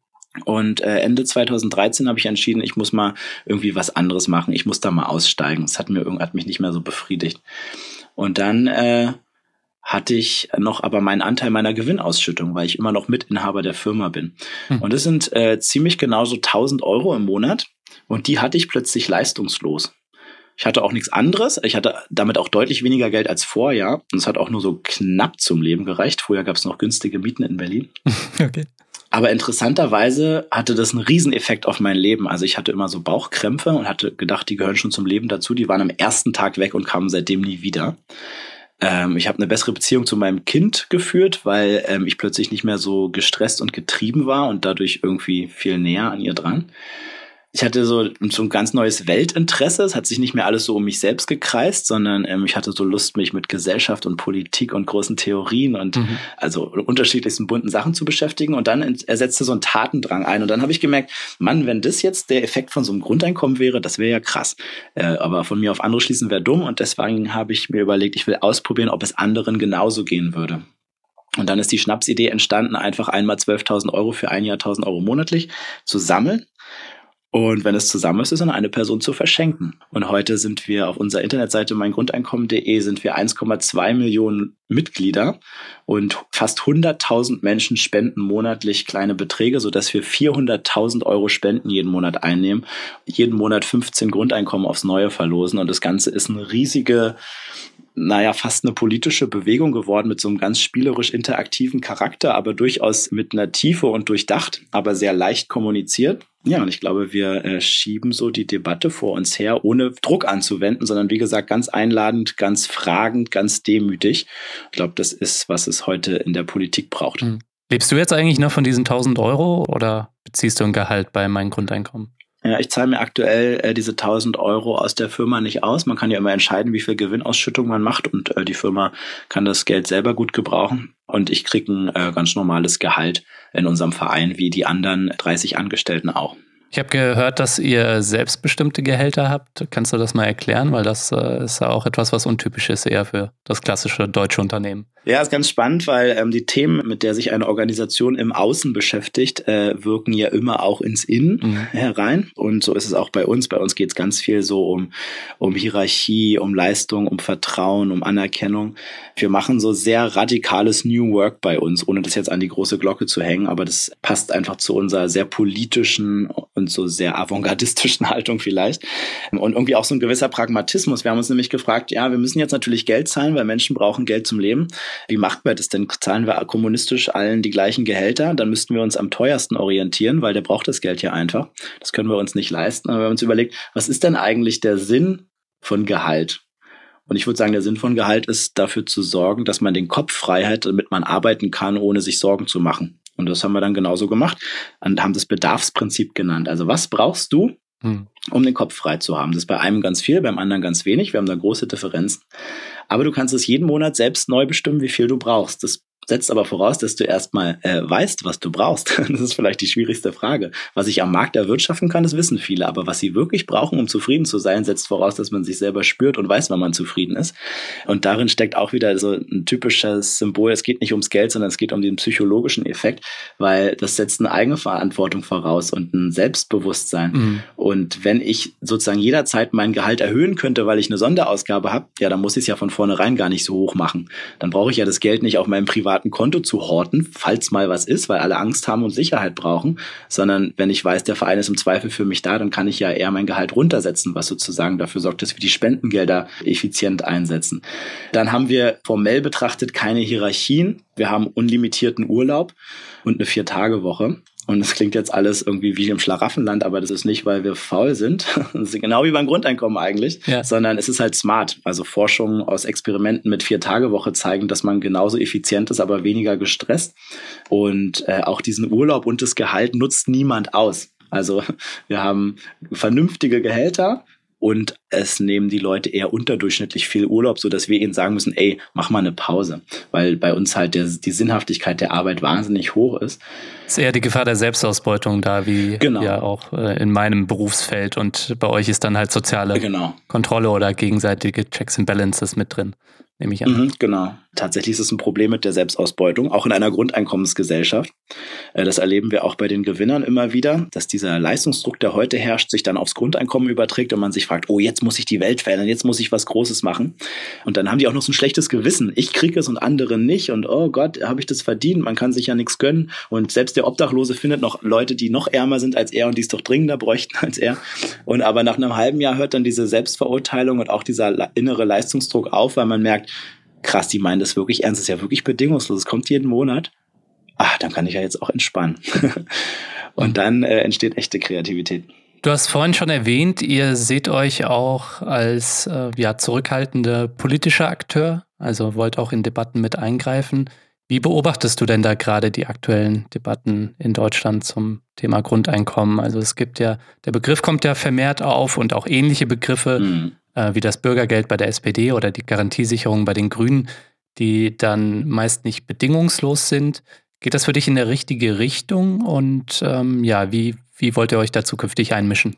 Und Ende 2013 habe ich entschieden, ich muss mal irgendwie was anderes machen. Ich muss da mal aussteigen. Das hat mich nicht mehr so befriedigt. Und dann hatte ich noch aber meinen Anteil meiner Gewinnausschüttung, weil ich immer noch Mitinhaber der Firma bin. Und das sind ziemlich genau so 1.000 Euro im Monat. Und die hatte ich plötzlich leistungslos. Ich hatte auch nichts anderes. Ich hatte damit auch deutlich weniger Geld als vorher. Und es hat auch nur so knapp zum Leben gereicht. Früher gab es noch günstige Mieten in Berlin. Okay. Aber interessanterweise hatte das einen Rieseneffekt auf mein Leben. Also ich hatte immer so Bauchkrämpfe und hatte gedacht, die gehören schon zum Leben dazu. Die waren am ersten Tag weg und kamen seitdem nie wieder. Ich habe eine bessere Beziehung zu meinem Kind geführt, weil ich plötzlich nicht mehr so gestresst und getrieben war und dadurch irgendwie viel näher an ihr dran. Ich hatte so ein ganz neues Weltinteresse. Es hat sich nicht mehr alles so um mich selbst gekreist, sondern ich hatte so Lust, mich mit Gesellschaft und Politik und großen Theorien und also unterschiedlichsten bunten Sachen zu beschäftigen. Und dann ersetzte so ein Tatendrang ein. Und dann habe ich gemerkt, Mann, wenn das jetzt der Effekt von so einem Grundeinkommen wäre, das wäre ja krass. Aber von mir auf andere schließen wäre dumm. Und deswegen habe ich mir überlegt, ich will ausprobieren, ob es anderen genauso gehen würde. Und dann ist die Schnapsidee entstanden, einfach einmal 12.000 Euro für ein Jahr 1.000 Euro monatlich zu sammeln. Und wenn es zusammen ist, ist an eine Person zu verschenken. Und heute sind wir auf unserer Internetseite meingrundeinkommen.de sind wir 1,2 Millionen Mitglieder und fast 100.000 Menschen spenden monatlich kleine Beträge, sodass wir 400.000 Euro Spenden jeden Monat einnehmen, jeden Monat 15 Grundeinkommen aufs Neue verlosen. Und das Ganze ist eine riesige, fast eine politische Bewegung geworden mit so einem ganz spielerisch interaktiven Charakter, aber durchaus mit einer Tiefe und durchdacht, aber sehr leicht kommuniziert. Ja, und ich glaube, wir schieben so die Debatte vor uns her, ohne Druck anzuwenden, sondern wie gesagt, ganz einladend, ganz fragend, ganz demütig. Ich glaube, das ist, was es heute in der Politik braucht. Lebst du jetzt eigentlich noch von diesen 1.000 Euro oder beziehst du ein Gehalt bei Mein Grundeinkommen? Ja, ich zahle mir aktuell diese 1.000 Euro aus der Firma nicht aus. Man kann ja immer entscheiden, wie viel Gewinnausschüttung man macht und die Firma kann das Geld selber gut gebrauchen. Und ich kriege ein ganz normales Gehalt in unserem Verein, wie die anderen 30 Angestellten auch. Ich habe gehört, dass ihr selbstbestimmte Gehälter habt. Kannst du das mal erklären? Weil das ist ja auch etwas, was untypisch ist eher für das klassische deutsche Unternehmen. Ja, ist ganz spannend, weil die Themen, mit der sich eine Organisation im Außen beschäftigt, wirken ja immer auch ins Innen herein. Und so ist es auch bei uns. Bei uns geht es ganz viel so um Hierarchie, um Leistung, um Vertrauen, um Anerkennung. Wir machen so sehr radikales New Work bei uns, ohne das jetzt an die große Glocke zu hängen. Aber das passt einfach zu unserer sehr politischen und so sehr avantgardistischen Haltung vielleicht. Und irgendwie auch so ein gewisser Pragmatismus. Wir haben uns nämlich gefragt, ja, wir müssen jetzt natürlich Geld zahlen, weil Menschen brauchen Geld zum Leben. Wie macht man das denn? Zahlen wir kommunistisch allen die gleichen Gehälter? Dann müssten wir uns am teuersten orientieren, weil der braucht das Geld ja einfach. Das können wir uns nicht leisten. Aber wir haben uns überlegt, was ist denn eigentlich der Sinn von Gehalt? Und ich würde sagen, der Sinn von Gehalt ist, dafür zu sorgen, dass man den Kopf frei hat, damit man arbeiten kann, ohne sich Sorgen zu machen. Und das haben wir dann genauso gemacht und haben das Bedarfsprinzip genannt. Also was brauchst du, um den Kopf frei zu haben? Das ist bei einem ganz viel, beim anderen ganz wenig. Wir haben da große Differenzen. Aber du kannst es jeden Monat selbst neu bestimmen, wie viel du brauchst. Das setzt aber voraus, dass du erstmal weißt, was du brauchst. Das ist vielleicht die schwierigste Frage. Was ich am Markt erwirtschaften kann, das wissen viele. Aber was sie wirklich brauchen, um zufrieden zu sein, setzt voraus, dass man sich selber spürt und weiß, wann man zufrieden ist. Und darin steckt auch wieder so ein typisches Symbol. Es geht nicht ums Geld, sondern es geht um den psychologischen Effekt, weil das setzt eine eigene Verantwortung voraus und ein Selbstbewusstsein. Und wenn ich sozusagen jederzeit mein Gehalt erhöhen könnte, weil ich eine Sonderausgabe habe, ja, dann muss ich es ja von vornherein gar nicht so hoch machen. Dann brauche ich ja das Geld nicht auf meinem privaten privaten Konto zu horten, falls mal was ist, weil alle Angst haben und Sicherheit brauchen, sondern wenn ich weiß, der Verein ist im Zweifel für mich da, dann kann ich ja eher mein Gehalt runtersetzen, was sozusagen dafür sorgt, dass wir die Spendengelder effizient einsetzen. Dann haben wir formell betrachtet keine Hierarchien. Wir haben unlimitierten Urlaub und eine 4-Tage-Woche. Und das klingt jetzt alles irgendwie wie im Schlaraffenland, aber das ist nicht, weil wir faul sind. Das ist genau wie beim Grundeinkommen eigentlich, sondern es ist halt smart. Also Forschungen aus Experimenten mit 4-Tage-Woche zeigen, dass man genauso effizient ist, aber weniger gestresst. Und auch diesen Urlaub und das Gehalt nutzt niemand aus. Also wir haben vernünftige Gehälter. Und es nehmen die Leute eher unterdurchschnittlich viel Urlaub, so dass wir ihnen sagen müssen, ey, mach mal eine Pause. Weil bei uns halt die Sinnhaftigkeit der Arbeit wahnsinnig hoch ist. Ist eher die Gefahr der Selbstausbeutung da, wie ja auch in meinem Berufsfeld. Und bei euch ist dann halt soziale Kontrolle oder gegenseitige Checks and Balances mit drin, nehme ich an. Genau. Tatsächlich ist es ein Problem mit der Selbstausbeutung, auch in einer Grundeinkommensgesellschaft. Das erleben wir auch bei den Gewinnern immer wieder, dass dieser Leistungsdruck, der heute herrscht, sich dann aufs Grundeinkommen überträgt und man sich fragt, oh, jetzt muss ich die Welt verändern, jetzt muss ich was Großes machen. Und dann haben die auch noch so ein schlechtes Gewissen. Ich kriege es und andere nicht und oh Gott, habe ich das verdient? Man kann sich ja nichts gönnen. Und selbst der Obdachlose findet noch Leute, die noch ärmer sind als er und die es doch dringender bräuchten als er. Und aber nach einem halben Jahr hört dann diese Selbstverurteilung und auch dieser innere Leistungsdruck auf, weil man merkt, krass, die meinen das wirklich ernst, das ist ja wirklich bedingungslos, es kommt jeden Monat. Dann kann ich ja jetzt auch entspannen. Und dann entsteht echte Kreativität. Du hast vorhin schon erwähnt, ihr seht euch auch als zurückhaltender politischer Akteur, also wollt auch in Debatten mit eingreifen. Wie beobachtest du denn da gerade die aktuellen Debatten in Deutschland zum Thema Grundeinkommen? Also es gibt ja, der Begriff kommt ja vermehrt auf und auch ähnliche Begriffe, wie das Bürgergeld bei der SPD oder die Garantiesicherung bei den Grünen, die dann meist nicht bedingungslos sind. Geht das für dich in der richtige Richtung? Und wie wollt ihr euch da zukünftig einmischen?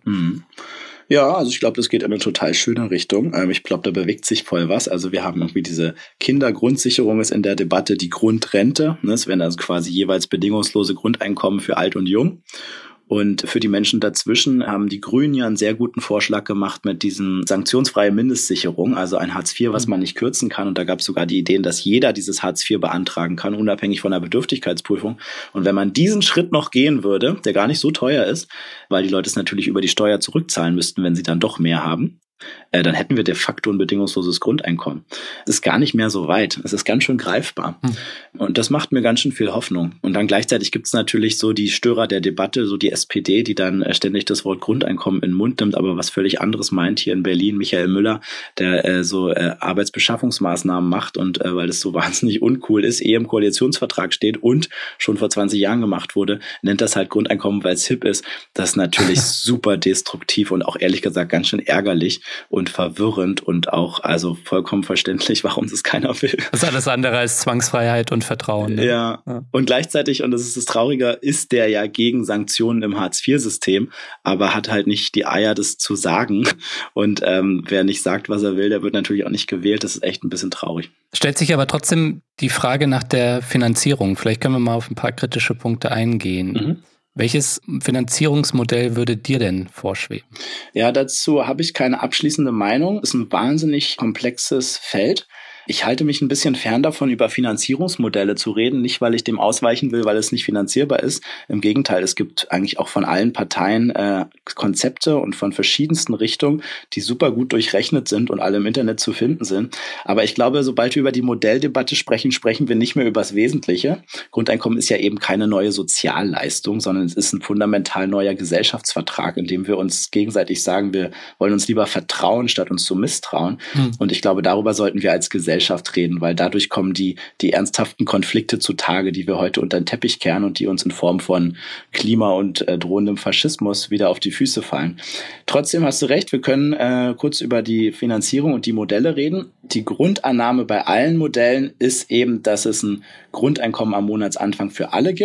Ja, also ich glaube, das geht in eine total schöne Richtung. Ich glaube, da bewegt sich voll was. Also wir haben irgendwie diese Kindergrundsicherung ist in der Debatte die Grundrente. Es werden also quasi jeweils bedingungslose Grundeinkommen für alt und jung. Und für die Menschen dazwischen haben die Grünen ja einen sehr guten Vorschlag gemacht mit diesen sanktionsfreie Mindestsicherung, also ein Hartz IV, was man nicht kürzen kann. Und da gab es sogar die Ideen, dass jeder dieses Hartz IV beantragen kann, unabhängig von der Bedürftigkeitsprüfung. Und wenn man diesen Schritt noch gehen würde, der gar nicht so teuer ist, weil die Leute es natürlich über die Steuer zurückzahlen müssten, wenn sie dann doch mehr haben, dann hätten wir de facto ein bedingungsloses Grundeinkommen. Es ist gar nicht mehr so weit. Es ist ganz schön greifbar. Und das macht mir ganz schön viel Hoffnung. Und dann gleichzeitig gibt es natürlich so die Störer der Debatte, so die SPD, die dann ständig das Wort Grundeinkommen in den Mund nimmt, aber was völlig anderes meint. Hier in Berlin Michael Müller, der Arbeitsbeschaffungsmaßnahmen macht und weil das so wahnsinnig uncool ist, im Koalitionsvertrag steht und schon vor 20 Jahren gemacht wurde, nennt das halt Grundeinkommen, weil es hip ist. Das ist natürlich super destruktiv und auch ehrlich gesagt ganz schön ärgerlich und verwirrend und auch also vollkommen verständlich, warum das keiner will. Das ist alles andere als Zwangsfreiheit und Vertrauen. Ne? Ja, und gleichzeitig, und das ist das Traurige, ist der ja gegen Sanktionen im Hartz-IV-System, aber hat halt nicht die Eier, das zu sagen. Und wer nicht sagt, was er will, der wird natürlich auch nicht gewählt. Das ist echt ein bisschen traurig. Stellt sich aber trotzdem die Frage nach der Finanzierung. Vielleicht können wir mal auf ein paar kritische Punkte eingehen. Welches Finanzierungsmodell würde dir denn vorschweben? Ja, dazu habe ich keine abschließende Meinung. Es ist ein wahnsinnig komplexes Feld. Ich halte mich ein bisschen fern davon, über Finanzierungsmodelle zu reden. Nicht, weil ich dem ausweichen will, weil es nicht finanzierbar ist. Im Gegenteil, es gibt eigentlich auch von allen Parteien Konzepte und von verschiedensten Richtungen, die super gut durchrechnet sind und alle im Internet zu finden sind. Aber ich glaube, sobald wir über die Modelldebatte sprechen, sprechen wir nicht mehr über das Wesentliche. Grundeinkommen ist ja eben keine neue Sozialleistung, sondern es ist ein fundamental neuer Gesellschaftsvertrag, in dem wir uns gegenseitig sagen, wir wollen uns lieber vertrauen, statt uns zu misstrauen. Und ich glaube, darüber sollten wir als Gesellschaft reden, weil dadurch kommen die ernsthaften Konflikte zutage, die wir heute unter den Teppich kehren und die uns in Form von Klima und drohendem Faschismus wieder auf die Füße fallen. Trotzdem hast du recht, wir können kurz über die Finanzierung und die Modelle reden. Die Grundannahme bei allen Modellen ist eben, dass es ein Grundeinkommen am Monatsanfang für alle gibt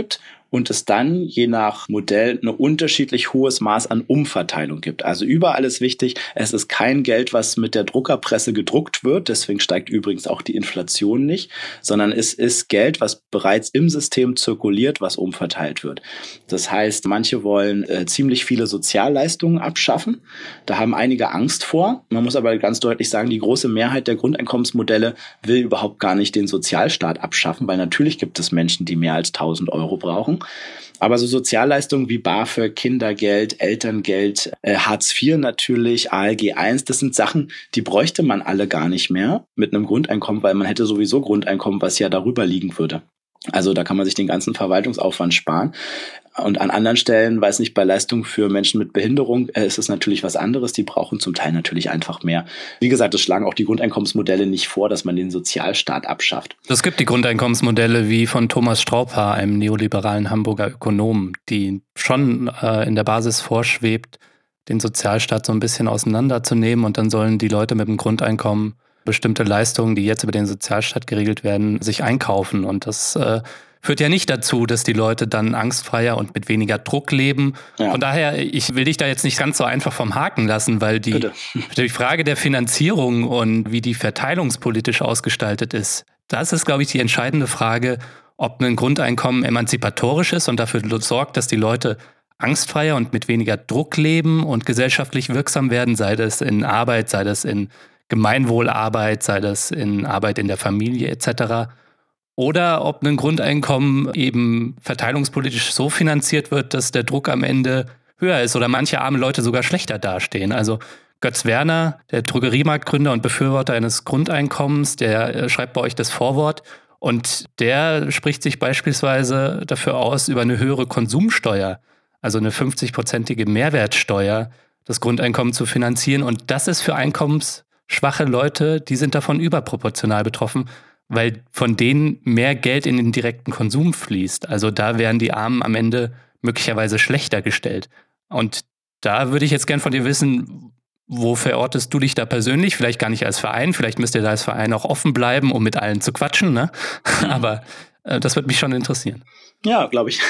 und es dann je nach Modell ein unterschiedlich hohes Maß an Umverteilung gibt. Also überall ist wichtig, es ist kein Geld, was mit der Druckerpresse gedruckt wird, deswegen steigt übrigens auch die Inflation nicht, sondern es ist Geld, was bereits im System zirkuliert, was umverteilt wird. Das heißt, manche wollen ziemlich viele Sozialleistungen abschaffen. Da haben einige Angst vor. Man muss aber ganz deutlich sagen, die große Mehrheit der Grundeinkommensmodelle will überhaupt gar nicht den Sozialstaat abschaffen, weil natürlich gibt es Menschen, die mehr als 1.000 Euro brauchen. Aber so Sozialleistungen wie BAföG, Kindergeld, Elterngeld, Hartz IV natürlich, ALG I, das sind Sachen, die bräuchte man alle gar nicht mehr mit einem Grundeinkommen, weil man hätte sowieso Grundeinkommen, was ja darüber liegen würde. Also da kann man sich den ganzen Verwaltungsaufwand sparen. Und an anderen Stellen, weiß nicht, bei Leistungen für Menschen mit Behinderung ist es natürlich was anderes. Die brauchen zum Teil natürlich einfach mehr. Wie gesagt, das schlagen auch die Grundeinkommensmodelle nicht vor, dass man den Sozialstaat abschafft. Es gibt die Grundeinkommensmodelle wie von Thomas Straubhaar, einem neoliberalen Hamburger Ökonom, die schon in der Basis vorschwebt, den Sozialstaat so ein bisschen auseinanderzunehmen und dann sollen die Leute mit dem Grundeinkommen bestimmte Leistungen, die jetzt über den Sozialstaat geregelt werden, sich einkaufen. Und das führt ja nicht dazu, dass die Leute dann angstfreier und mit weniger Druck leben. Ja. Von daher, ich will dich da jetzt nicht ganz so einfach vom Haken lassen, weil die Frage der Finanzierung und wie die verteilungspolitisch ausgestaltet ist, das ist, glaube ich, die entscheidende Frage, ob ein Grundeinkommen emanzipatorisch ist und dafür sorgt, dass die Leute angstfreier und mit weniger Druck leben und gesellschaftlich wirksam werden, sei das in Arbeit, sei das in Gemeinwohlarbeit, sei das in Arbeit in der Familie etc. Oder ob ein Grundeinkommen eben verteilungspolitisch so finanziert wird, dass der Druck am Ende höher ist oder manche arme Leute sogar schlechter dastehen. Also Götz Werner, der Drogeriemarktgründer und Befürworter eines Grundeinkommens, der schreibt bei euch das Vorwort und der spricht sich beispielsweise dafür aus, über eine höhere Konsumsteuer, also eine 50-prozentige Mehrwertsteuer, das Grundeinkommen zu finanzieren. Und das ist für einkommensschwache Leute, die sind davon überproportional betroffen, weil von denen mehr Geld in den direkten Konsum fließt. Also da wären die Armen am Ende möglicherweise schlechter gestellt. Und da würde ich jetzt gern von dir wissen, wo verortest du dich da persönlich? Vielleicht gar nicht als Verein, vielleicht müsst ihr da als Verein auch offen bleiben, um mit allen zu quatschen, ne? Aber das würde mich schon interessieren. Ja, glaube ich.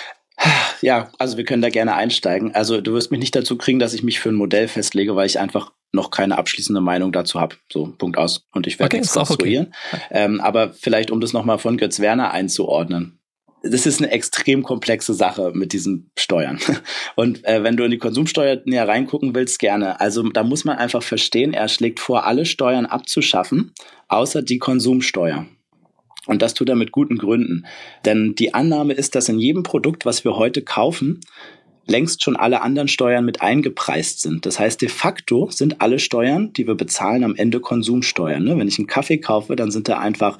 Ja, also wir können da gerne einsteigen. Also du wirst mich nicht dazu kriegen, dass ich mich für ein Modell festlege, weil ich einfach noch keine abschließende Meinung dazu habe. So, Punkt aus. Und ich werde nichts konstruieren. Okay. Aber vielleicht, um das nochmal von Götz Werner einzuordnen. Das ist eine extrem komplexe Sache mit diesen Steuern. Und wenn du in die Konsumsteuer näher reingucken willst, gerne. Also da muss man einfach verstehen, er schlägt vor, alle Steuern abzuschaffen, außer die Konsumsteuer. Und das tut er mit guten Gründen. Denn die Annahme ist, dass in jedem Produkt, was wir heute kaufen, längst schon alle anderen Steuern mit eingepreist sind. Das heißt, de facto sind alle Steuern, die wir bezahlen, am Ende Konsumsteuern. Wenn ich einen Kaffee kaufe, dann sind da einfach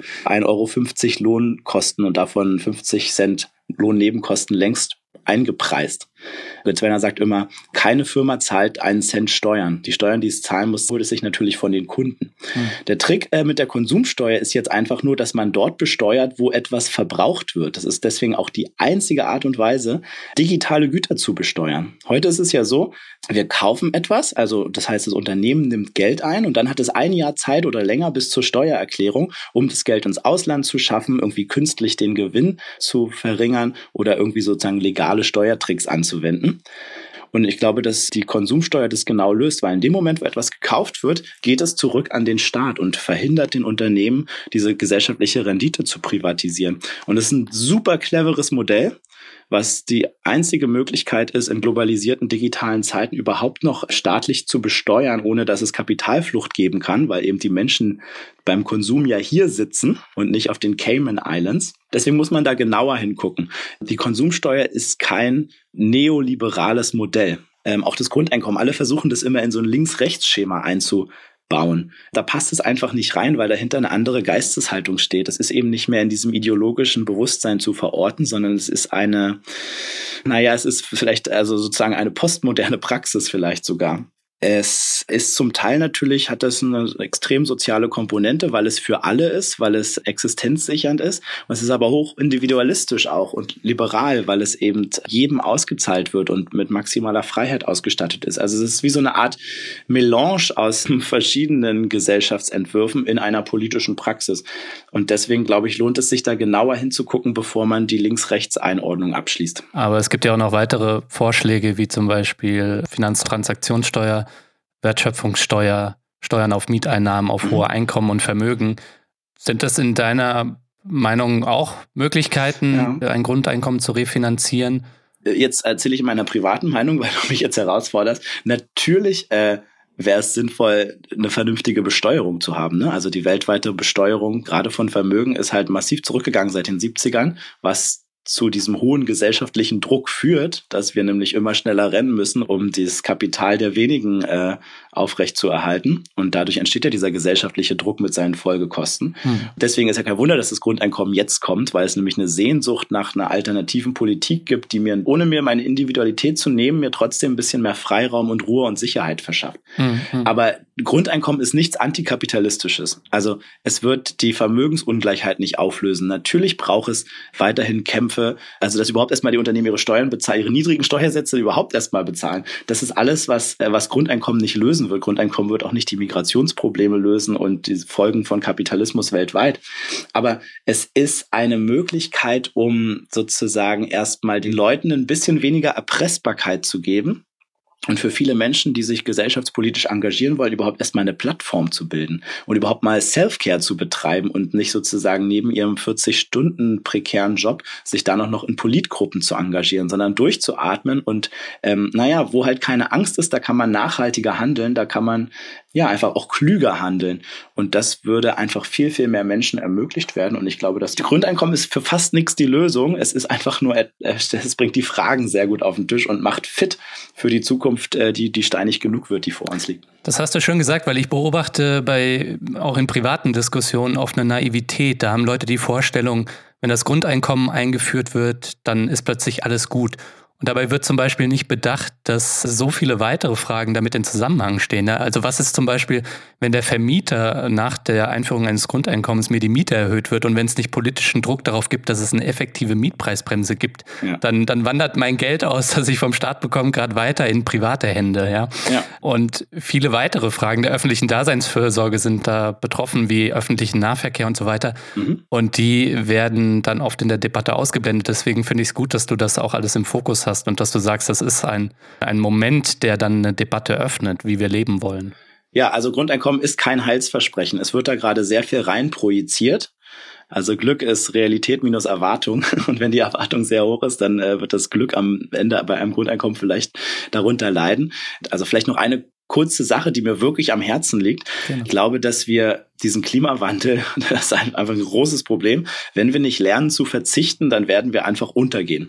1,50 € Lohnkosten und davon 50 Cent Lohnnebenkosten längst eingepreist. Götz Werner sagt immer, keine Firma zahlt 1 Cent Steuern. Die Steuern, die es zahlen muss, holt es sich natürlich von den Kunden. Der Trick mit der Konsumsteuer ist jetzt einfach nur, dass man dort besteuert, wo etwas verbraucht wird. Das ist deswegen auch die einzige Art und Weise, digitale Güter zu besteuern. Heute ist es ja so, wir kaufen etwas, also das heißt, das Unternehmen nimmt Geld ein und dann hat es 1 Jahr Zeit oder länger bis zur Steuererklärung, um das Geld ins Ausland zu schaffen, irgendwie künstlich den Gewinn zu verringern oder irgendwie sozusagen legale Steuertricks anzuwenden. Und ich glaube, dass die Konsumsteuer das genau löst, weil in dem Moment, wo etwas gekauft wird, geht es zurück an den Staat und verhindert den Unternehmen, diese gesellschaftliche Rendite zu privatisieren. Und das ist ein super cleveres Modell, was die einzige Möglichkeit ist, in globalisierten digitalen Zeiten überhaupt noch staatlich zu besteuern, ohne dass es Kapitalflucht geben kann, weil eben die Menschen beim Konsum ja hier sitzen und nicht auf den Cayman Islands. Deswegen muss man da genauer hingucken. Die Konsumsteuer ist kein neoliberales Modell. Auch das Grundeinkommen, alle versuchen das immer in so ein Links-Rechts-Schema einzubauen. Da passt es einfach nicht rein, weil dahinter eine andere Geisteshaltung steht. Das ist eben nicht mehr in diesem ideologischen Bewusstsein zu verorten, sondern es ist es ist vielleicht also sozusagen eine postmoderne Praxis vielleicht sogar. Es ist zum Teil natürlich, hat das eine extrem soziale Komponente, weil es für alle ist, weil es existenzsichernd ist. Und es ist aber hoch individualistisch auch und liberal, weil es eben jedem ausgezahlt wird und mit maximaler Freiheit ausgestattet ist. Also es ist wie so eine Art Melange aus verschiedenen Gesellschaftsentwürfen in einer politischen Praxis. Und deswegen, glaube ich, lohnt es sich da genauer hinzugucken, bevor man die Links-Rechts-Einordnung abschließt. Aber es gibt ja auch noch weitere Vorschläge, wie zum Beispiel Finanztransaktionssteuer, Wertschöpfungssteuer, Steuern auf Mieteinnahmen, auf hohe Einkommen und Vermögen. Sind das in deiner Meinung auch Möglichkeiten, ein Grundeinkommen zu refinanzieren? Jetzt erzähle ich meiner privaten Meinung, weil du mich jetzt herausforderst. Natürlich wäre es sinnvoll, eine vernünftige Besteuerung zu haben. Ne? Also die weltweite Besteuerung, gerade von Vermögen, ist halt massiv zurückgegangen seit den 70ern, was zu diesem hohen gesellschaftlichen Druck führt, dass wir nämlich immer schneller rennen müssen, um dieses Kapital der wenigen aufrechtzuerhalten. Und dadurch entsteht ja dieser gesellschaftliche Druck mit seinen Folgekosten. Deswegen ist ja kein Wunder, dass das Grundeinkommen jetzt kommt, weil es nämlich eine Sehnsucht nach einer alternativen Politik gibt, die mir, ohne mir meine Individualität zu nehmen, mir trotzdem ein bisschen mehr Freiraum und Ruhe und Sicherheit verschafft. Aber Grundeinkommen ist nichts Antikapitalistisches. Also es wird die Vermögensungleichheit nicht auflösen. Natürlich braucht es weiterhin Kämpfe, also dass überhaupt erstmal die Unternehmen ihre Steuern bezahlen, ihre niedrigen Steuersätze überhaupt erstmal bezahlen. Das ist alles, was Grundeinkommen nicht lösen wird. Grundeinkommen wird auch nicht die Migrationsprobleme lösen und die Folgen von Kapitalismus weltweit. Aber es ist eine Möglichkeit, um sozusagen erstmal den Leuten ein bisschen weniger Erpressbarkeit zu geben. Und für viele Menschen, die sich gesellschaftspolitisch engagieren wollen, überhaupt erstmal eine Plattform zu bilden und überhaupt mal Self-Care zu betreiben und nicht sozusagen neben ihrem 40-Stunden prekären Job sich da noch in Politgruppen zu engagieren, sondern durchzuatmen und wo halt keine Angst ist, da kann man nachhaltiger handeln, da kann man einfach auch klüger handeln. Und das würde einfach viel, viel mehr Menschen ermöglicht werden. Und ich glaube, das Grundeinkommen ist für fast nichts die Lösung. Es ist einfach nur, es bringt die Fragen sehr gut auf den Tisch und macht fit für die Zukunft, die steinig genug wird, die vor uns liegt. Das hast du schön gesagt, weil ich beobachte auch in privaten Diskussionen oft eine Naivität. Da haben Leute die Vorstellung, wenn das Grundeinkommen eingeführt wird, dann ist plötzlich alles gut. Und dabei wird zum Beispiel nicht bedacht, dass so viele weitere Fragen damit in Zusammenhang stehen. Also was ist zum Beispiel, wenn der Vermieter nach der Einführung eines Grundeinkommens mir die Miete erhöht wird und wenn es nicht politischen Druck darauf gibt, dass es eine effektive Mietpreisbremse gibt, dann wandert mein Geld aus, das ich vom Staat bekomme, gerade weiter in private Hände. Ja? Und viele weitere Fragen der öffentlichen Daseinsfürsorge sind da betroffen, wie öffentlichen Nahverkehr und so weiter. Und die werden dann oft in der Debatte ausgeblendet. Deswegen finde ich es gut, dass du das auch alles im Fokus hast und dass du sagst, das ist ein Moment, der dann eine Debatte öffnet, wie wir leben wollen. Ja, also Grundeinkommen ist kein Heilsversprechen. Es wird da gerade sehr viel rein projiziert. Also Glück ist Realität minus Erwartung. Und wenn die Erwartung sehr hoch ist, dann wird das Glück am Ende bei einem Grundeinkommen vielleicht darunter leiden. Also vielleicht noch eine kurze Sache, die mir wirklich am Herzen liegt. Genau. Ich glaube, dass wir diesen Klimawandel, das ist einfach ein großes Problem. Wenn wir nicht lernen zu verzichten, dann werden wir einfach untergehen.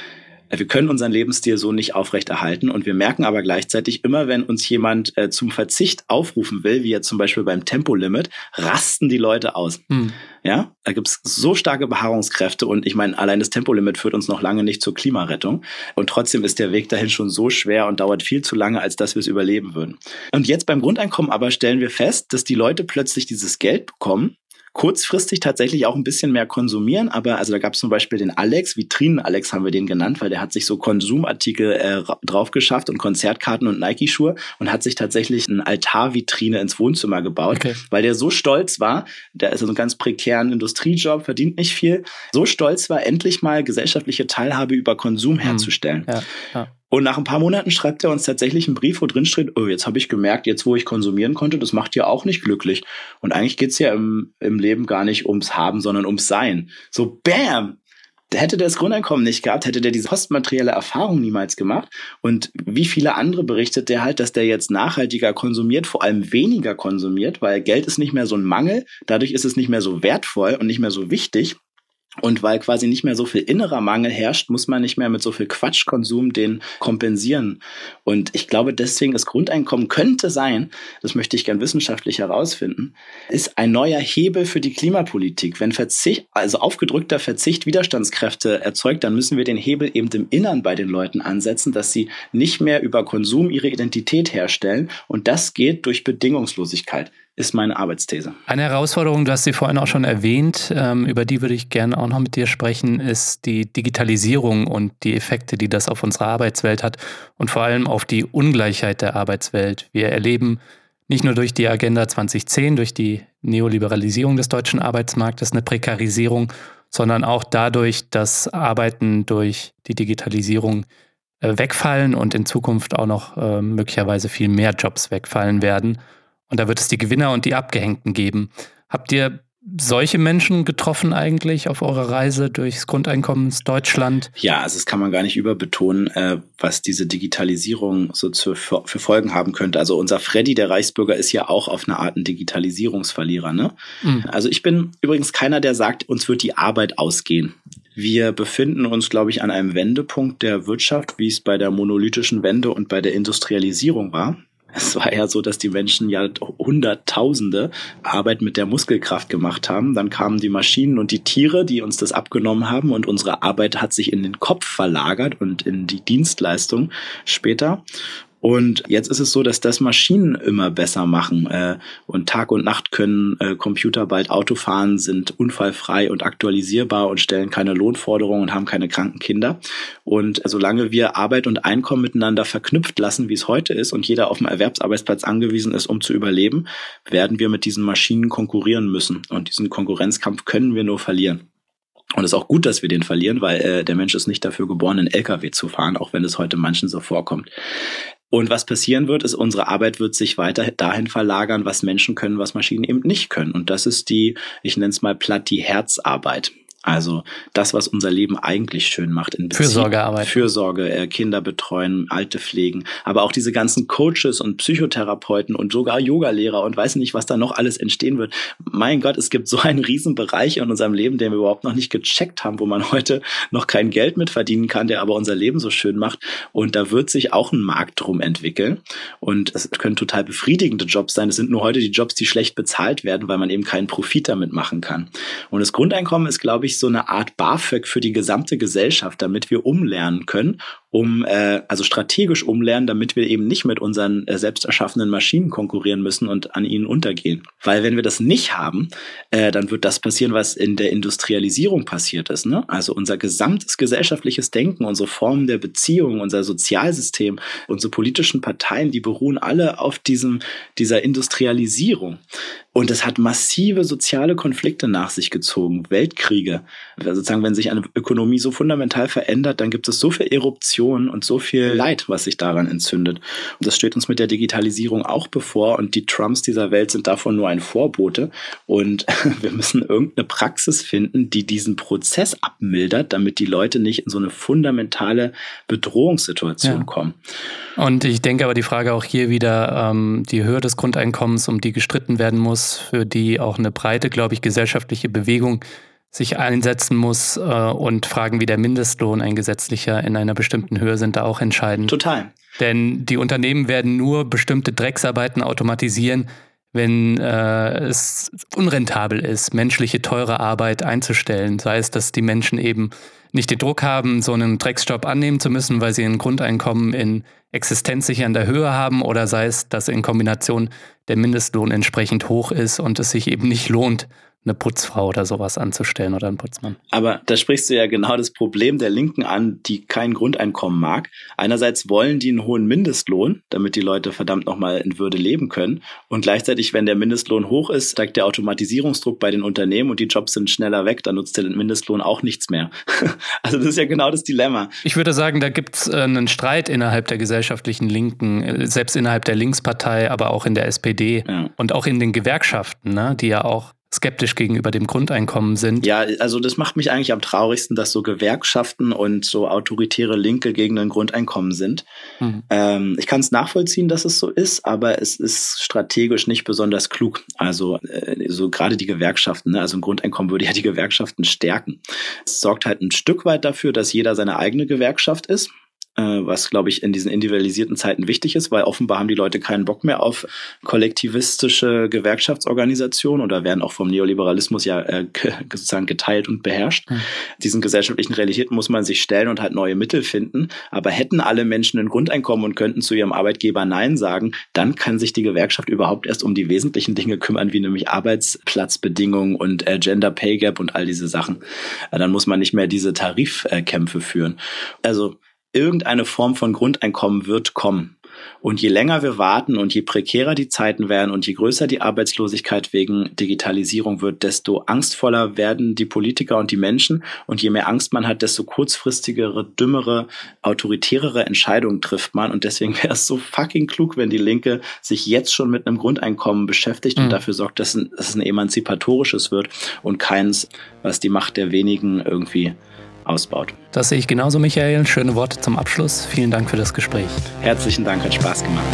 Wir können unseren Lebensstil so nicht aufrechterhalten und wir merken aber gleichzeitig immer, wenn uns jemand zum Verzicht aufrufen will, wie jetzt zum Beispiel beim Tempolimit, rasten die Leute aus. Ja, da gibt's so starke Beharrungskräfte und ich meine, allein das Tempolimit führt uns noch lange nicht zur Klimarettung und trotzdem ist der Weg dahin schon so schwer und dauert viel zu lange, als dass wir es überleben würden. Und jetzt beim Grundeinkommen aber stellen wir fest, dass die Leute plötzlich dieses Geld bekommen, kurzfristig tatsächlich auch ein bisschen mehr konsumieren, aber also da gab es zum Beispiel den Alex, Vitrinen-Alex haben wir den genannt, weil der hat sich so Konsumartikel drauf geschafft und Konzertkarten und Nike-Schuhe und hat sich tatsächlich eine Altarvitrine ins Wohnzimmer gebaut, weil der so stolz war, der ist so einen ganz prekären Industriejob, verdient nicht viel, so stolz war, endlich mal gesellschaftliche Teilhabe über Konsum herzustellen. Ja. Und nach ein paar Monaten schreibt er uns tatsächlich einen Brief, wo drin steht, oh, jetzt habe ich gemerkt, jetzt wo ich konsumieren konnte, das macht ja auch nicht glücklich. Und eigentlich geht's ja im Leben gar nicht ums Haben, sondern ums Sein. So bam! Hätte der das Grundeinkommen nicht gehabt, hätte der diese postmaterielle Erfahrung niemals gemacht. Und wie viele andere berichtet der halt, dass der jetzt nachhaltiger konsumiert, vor allem weniger konsumiert, weil Geld ist nicht mehr so ein Mangel, dadurch ist es nicht mehr so wertvoll und nicht mehr so wichtig. Und weil quasi nicht mehr so viel innerer Mangel herrscht, muss man nicht mehr mit so viel Quatschkonsum den kompensieren. Und ich glaube, deswegen das Grundeinkommen könnte sein, das möchte ich gern wissenschaftlich herausfinden, ist ein neuer Hebel für die Klimapolitik. Wenn Verzicht, also aufgedrückter Verzicht Widerstandskräfte erzeugt, dann müssen wir den Hebel eben im Innern bei den Leuten ansetzen, dass sie nicht mehr über Konsum ihre Identität herstellen. Und das geht durch Bedingungslosigkeit. Ist meine Arbeitsthese. Eine Herausforderung, du hast sie vorhin auch schon erwähnt, über die würde ich gerne auch noch mit dir sprechen, ist die Digitalisierung und die Effekte, die das auf unsere Arbeitswelt hat und vor allem auf die Ungleichheit der Arbeitswelt. Wir erleben nicht nur durch die Agenda 2010, durch die Neoliberalisierung des deutschen Arbeitsmarktes eine Prekarisierung, sondern auch dadurch, dass Arbeiten durch die Digitalisierung wegfallen und in Zukunft auch noch möglicherweise viel mehr Jobs wegfallen werden. Und da wird es die Gewinner und die Abgehängten geben. Habt ihr solche Menschen getroffen eigentlich auf eurer Reise durchs Grundeinkommensdeutschland? Ja, also das kann man gar nicht überbetonen, was diese Digitalisierung so für Folgen haben könnte. Also unser Freddy, der Reichsbürger, ist ja auch auf eine Art ein Digitalisierungsverlierer, ne? Mhm. Also ich bin übrigens keiner, der sagt, uns wird die Arbeit ausgehen. Wir befinden uns, glaube ich, an einem Wendepunkt der Wirtschaft, wie es bei der monolithischen Wende und bei der Industrialisierung war. Es war ja so, dass die Menschen ja Hunderttausende Arbeit mit der Muskelkraft gemacht haben. Dann kamen die Maschinen und die Tiere, die uns das abgenommen haben. Und unsere Arbeit hat sich in den Kopf verlagert und in die Dienstleistung später. Und jetzt ist es so, dass das Maschinen immer besser machen. Und Tag und Nacht können Computer bald Auto fahren, sind unfallfrei und aktualisierbar und stellen keine Lohnforderungen und haben keine kranken Kinder. Und solange wir Arbeit und Einkommen miteinander verknüpft lassen, wie es heute ist, und jeder auf dem Erwerbsarbeitsplatz angewiesen ist, um zu überleben, werden wir mit diesen Maschinen konkurrieren müssen. Und diesen Konkurrenzkampf können wir nur verlieren. Und es ist auch gut, dass wir den verlieren, weil der Mensch ist nicht dafür geboren, einen LKW zu fahren, auch wenn es heute manchen so vorkommt. Und was passieren wird, ist, unsere Arbeit wird sich weiter dahin verlagern, was Menschen können, was Maschinen eben nicht können. Und das ist die, ich nenne es mal platt, die Herzarbeit. Also das, was unser Leben eigentlich schön macht. In Fürsorgearbeit. Fürsorge, Kinder betreuen, Alte pflegen. Aber auch diese ganzen Coaches und Psychotherapeuten und sogar Yogalehrer und weiß nicht, was da noch alles entstehen wird. Mein Gott, es gibt so einen riesen Bereich in unserem Leben, den wir überhaupt noch nicht gecheckt haben, wo man heute noch kein Geld mit verdienen kann, der aber unser Leben so schön macht. Und da wird sich auch ein Markt drum entwickeln. Und es können total befriedigende Jobs sein. Es sind nur heute die Jobs, die schlecht bezahlt werden, weil man eben keinen Profit damit machen kann. Und das Grundeinkommen ist, glaube ich, so eine Art BAföG für die gesamte Gesellschaft, damit wir umlernen können, also strategisch umlernen, damit wir eben nicht mit unseren selbst erschaffenen Maschinen konkurrieren müssen und an ihnen untergehen. Weil wenn wir das nicht haben, dann wird das passieren, was in der Industrialisierung passiert ist, ne? Also unser gesamtes gesellschaftliches Denken, unsere Formen der Beziehung, unser Sozialsystem, unsere politischen Parteien, die beruhen alle auf dieser Industrialisierung. Und es hat massive soziale Konflikte nach sich gezogen, Weltkriege. Sozusagen, wenn sich eine Ökonomie so fundamental verändert, dann gibt es so viel Eruption und so viel Leid, was sich daran entzündet. Und das steht uns mit der Digitalisierung auch bevor. Und die Trumps dieser Welt sind davon nur ein Vorbote. Und wir müssen irgendeine Praxis finden, die diesen Prozess abmildert, damit die Leute nicht in so eine fundamentale Bedrohungssituation kommen. Und ich denke aber die Frage auch hier wieder, die Höhe des Grundeinkommens, um die gestritten werden muss, für die auch eine breite, glaube ich, gesellschaftliche Bewegung sich einsetzen muss, und Fragen wie der Mindestlohn, ein gesetzlicher in einer bestimmten Höhe, sind da auch entscheidend. Total. Denn die Unternehmen werden nur bestimmte Drecksarbeiten automatisieren, wenn es unrentabel ist, menschliche teure Arbeit einzustellen. Sei es, dass die Menschen eben nicht den Druck haben, so einen Drecksjob annehmen zu müssen, weil sie ein Grundeinkommen in existenzsichernder Höhe haben, oder sei es, dass in Kombination der Mindestlohn entsprechend hoch ist und es sich eben nicht lohnt, eine Putzfrau oder sowas anzustellen oder einen Putzmann. Aber da sprichst du ja genau das Problem der Linken an, die kein Grundeinkommen mag. Einerseits wollen die einen hohen Mindestlohn, damit die Leute verdammt nochmal in Würde leben können. Und gleichzeitig, wenn der Mindestlohn hoch ist, steigt der Automatisierungsdruck bei den Unternehmen und die Jobs sind schneller weg, dann nutzt der Mindestlohn auch nichts mehr. Also das ist ja genau das Dilemma. Ich würde sagen, da gibt es einen Streit innerhalb der gesellschaftlichen Linken, selbst innerhalb der Linkspartei, aber auch in der SPD und auch in den Gewerkschaften, ne, die ja auch skeptisch gegenüber dem Grundeinkommen sind. Ja, also das macht mich eigentlich am traurigsten, dass so Gewerkschaften und so autoritäre Linke gegen ein Grundeinkommen sind. Ich kann es nachvollziehen, dass es so ist, aber es ist strategisch nicht besonders klug. Also so gerade die Gewerkschaften, ne? Also ein Grundeinkommen würde ja die Gewerkschaften stärken. Es sorgt halt ein Stück weit dafür, dass jeder seine eigene Gewerkschaft ist. Was, glaube ich, in diesen individualisierten Zeiten wichtig ist, weil offenbar haben die Leute keinen Bock mehr auf kollektivistische Gewerkschaftsorganisationen oder werden auch vom Neoliberalismus ja sozusagen geteilt und beherrscht. Diesen gesellschaftlichen Realitäten muss man sich stellen und halt neue Mittel finden. Aber hätten alle Menschen ein Grundeinkommen und könnten zu ihrem Arbeitgeber Nein sagen, dann kann sich die Gewerkschaft überhaupt erst um die wesentlichen Dinge kümmern, wie nämlich Arbeitsplatzbedingungen und Gender Pay Gap und all diese Sachen. Dann muss man nicht mehr diese Tarifkämpfe führen. Also irgendeine Form von Grundeinkommen wird kommen. Und je länger wir warten und je prekärer die Zeiten werden und je größer die Arbeitslosigkeit wegen Digitalisierung wird, desto angstvoller werden die Politiker und die Menschen. Und je mehr Angst man hat, desto kurzfristigere, dümmere, autoritärere Entscheidungen trifft man. Und deswegen wäre es so fucking klug, wenn die Linke sich jetzt schon mit einem Grundeinkommen beschäftigt und dafür sorgt, dass es ein emanzipatorisches wird und keins, was die Macht der wenigen irgendwie ausbaut. Das sehe ich genauso, Michael. Schöne Worte zum Abschluss. Vielen Dank für das Gespräch. Herzlichen Dank, hat Spaß gemacht.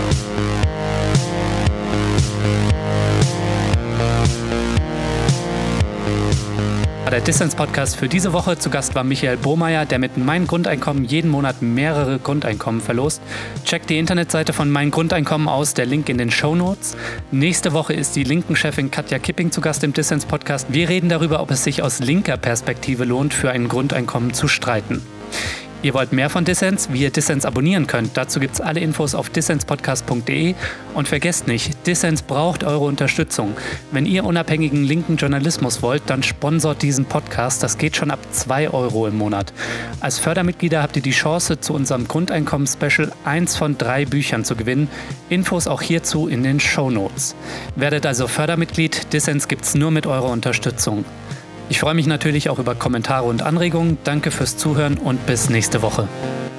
Der Dissens-Podcast für diese Woche. Zu Gast war Michael Bohmeier, der mit Mein Grundeinkommen jeden Monat mehrere Grundeinkommen verlost. Checkt die Internetseite von Mein Grundeinkommen aus, der Link in den Shownotes. Nächste Woche ist die Linken-Chefin Katja Kipping zu Gast im Dissens-Podcast. Wir reden darüber, ob es sich aus linker Perspektive lohnt, für ein Grundeinkommen zu streiten. Ihr wollt mehr von Dissens? Wie ihr Dissens abonnieren könnt, dazu gibt es alle Infos auf dissenspodcast.de. Und vergesst nicht, Dissens braucht eure Unterstützung. Wenn ihr unabhängigen linken Journalismus wollt, dann sponsort diesen Podcast. Das geht schon ab 2 € im Monat. Als Fördermitglieder habt ihr die Chance, zu unserem Grundeinkommen-Special 1 von 3 Büchern zu gewinnen. Infos auch hierzu in den Shownotes. Werdet also Fördermitglied. Dissens gibt's nur mit eurer Unterstützung. Ich freue mich natürlich auch über Kommentare und Anregungen. Danke fürs Zuhören und bis nächste Woche.